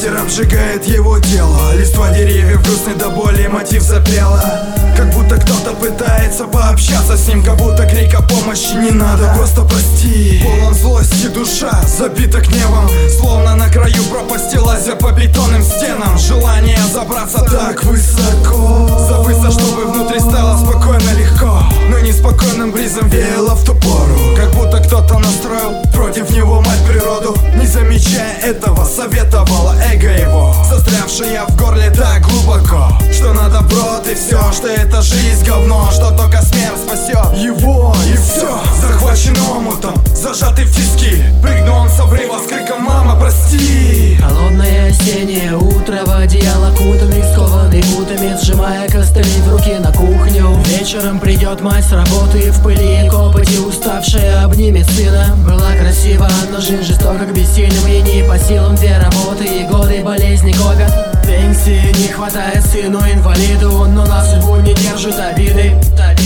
Ветер обжигает его тело, листва деревьев грустный до боли, мотив запела. Как будто кто-то пытается пообщаться с ним, как будто крика помощи не надо, просто прости. Полон злости душа, забита гневом, словно на краю пропасти, лазя по бетонным стенам. Желание забраться так высоко, завыса, чтобы внутри стало спокойно, легко. Но неспокойным бризом веяло в ту пору, как будто кто-то настроил против него мать природу. Не замечая этого, советовала эго его, застрявшая в горле так глубоко, что надо брод и все, что эта жизнь говно, что только смерть спасет его. И все, захвачен омутом, зажатый в тиски, прыгнул он с обрыва с криком «Мама, прости!». Холодное осеннее утро, в одеяло кутанный, скованный путами, сжимая костыли в руки на кухню. Вечером придет мать с работы, в пыли и копоти уставшая обнимет сына. Была красива, но жизнь жестока к бессильным, и не по силам две работы, и годы болезни копят. Пенсии не хватает сыну инвалиду, но на судьбу не держит обиды.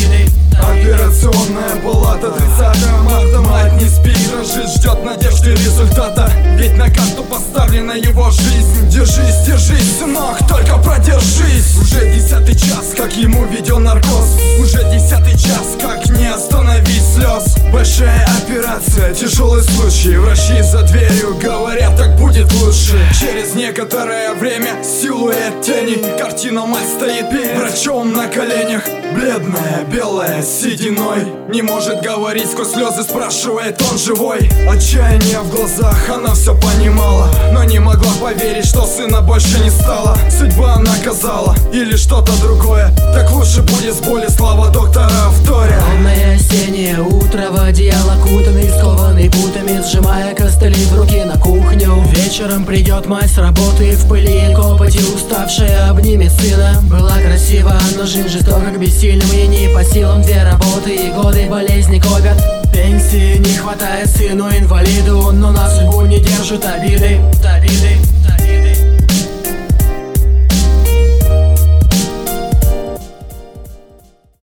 Операционная палата, 30 марта. Мать не спит, дрожит, ждет надежды результата, ведь на карту поставлена его жизнь. Держись, держись, сынок, только продержись. Уже 10-й час, как ему введен наркоз, уже 10-й час, как не остановить слез. Большая операция, тяжелый случай, врачи за дверью говорят, так будет лучше. Через некоторое время силуэт тени, картина мать стоит перед врачом на коленях, бледная, белая, с сединой. Не может говорить, сквозь слезы спрашивает, он живой. Отчаяние в глазах, она все понимала, но не могла поверить, что сына больше не стало. Судьба наказала или что-то другое, так лучше будет с боли, слава доктора вторя. Холодное осеннее утро, в одеяло кутанный, скованный путами, сжимая костыли в руки на кухню. Вечером придет мать с работы, в пыли и копоти уставшая обнимет сына. Была красива, но жизнь жестока к бессильным, и не по силам две работы, и годы болезни копят. Пенсии не хватает сыну инвалиду, но на судьбу не держит обиды.